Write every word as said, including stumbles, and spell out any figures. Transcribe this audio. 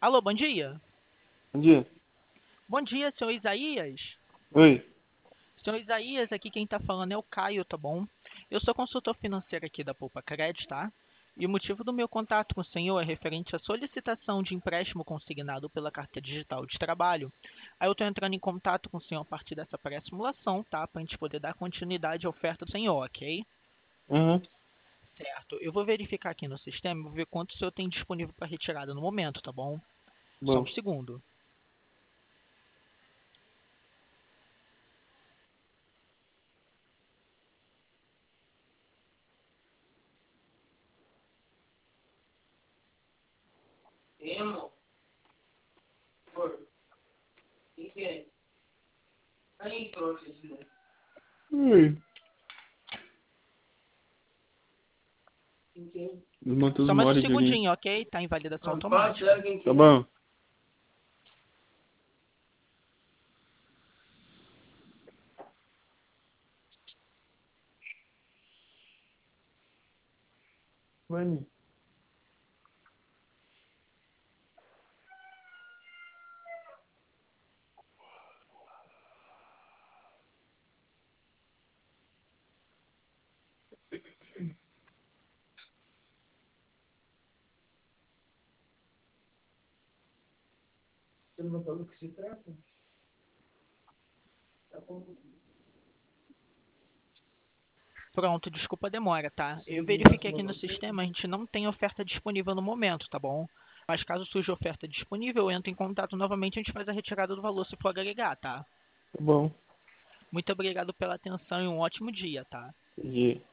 Alô, bom dia. Bom dia. Bom dia, senhor Isaías. Oi. Senhor Isaías, aqui quem tá falando é o Caio, tá bom? Eu sou consultor financeiro aqui da Poupa Cred, tá? E o motivo do meu contato com o senhor é referente à solicitação de empréstimo consignado pela Carta Digital de Trabalho. Aí eu tô entrando em contato com o senhor a partir dessa pré-simulação, tá? Pra gente poder dar continuidade à oferta do senhor, ok? Uhum. Certo. Eu vou verificar aqui no sistema, vou ver quanto o senhor tem disponível para retirada no momento, tá bom? Só um Bom. segundo. Emo, por, quem que é? Aí, trouxa de novo. Oi. Quem que é? O Matheus Só mais um Mori aqui. segundinho, ok? Tá em validação Ah, fala automática. sério quem que Tá é. Bom. Vani. Você não falou do que se trata? Tá bom. Pronto, desculpa a demora, tá? Você Eu não tem mais verifiquei aqui uma no você? sistema, a gente não tem oferta disponível no momento, tá bom? Mas caso surja oferta disponível, eu entro em contato novamente e a gente faz a retirada do valor se for agregar, tá? Tá bom. Muito obrigado pela atenção e um ótimo dia, tá? Entendi.